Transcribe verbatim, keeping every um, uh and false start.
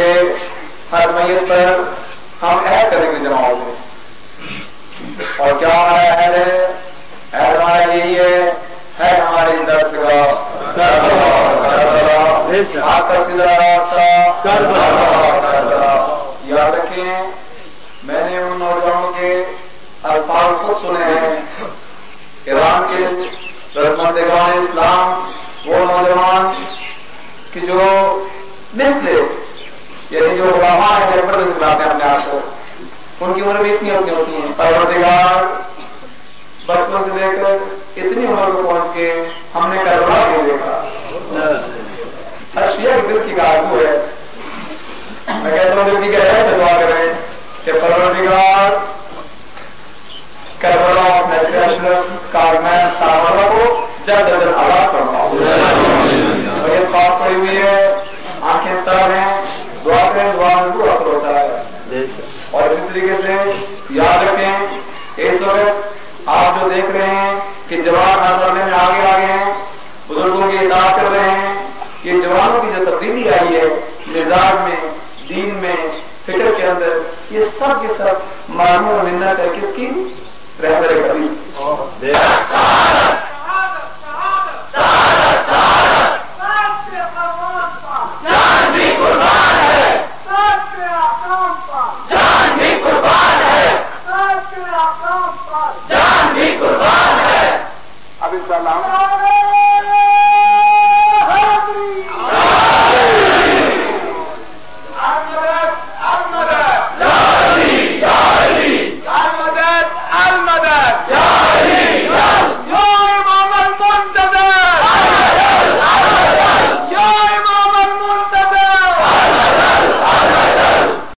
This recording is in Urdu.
کہ ہر میت پر ہم عہد کریں گے جمع ہو گئے. اور کیا ہمارا عہد ہے؟ عہد ہمارا یہی ہے ہے ہماری درسگاہ آپ کا سیدھا راستہ. یاد رکھیں میں نے ان نوجوانوں کے الفاظ خود سنے ہیں. ایران کے رسمندگان اسلام وہ نوجوان کہ جو نسلے یعنی جو علماء ہیں فرض کراتے ہیں اپنے آپ کو, ان کی عمر بھی اتنی ہوتی ہوتی ہیں. پروردگار بچپن سے لے کر اتنی عمر کو پہنچ کے ہم نے کربلا نہیں دیکھا. اشیاء دل کی آرزو ہے. میں کہتا ہوں دل کی گہرائی سے دعا کریں کہ پروردگار کربلا محضر اشرف کارمین صحابہ کو جلد از جلد آباد فرماؤ. طبیعت خاص پڑی ہوئی ہے, آنکھیں تر ہیں, دعا کریں دعا میں ضرور اثر ہوتا ہے. اور اسی طریقے سے یاد رکھیں اس وقت آپ جو دیکھ رہے ہیں کہ جوان ہر مرحلے میں آگے آگے ہیں, بزرگوں کی اطاعت کر رہے ہیں. یہ جوانوں کی جو تبدیلی آئی ہے مزاج میں, دین میں, فکر کے اندر, یہ سب کے سب معلوم اور منت ہے کس کی؟ رہبر کریم. جان بھی قربان ہے, جان بھی قربان ہے, جان بھی قربان ہے. اب انشاءاللہ ہم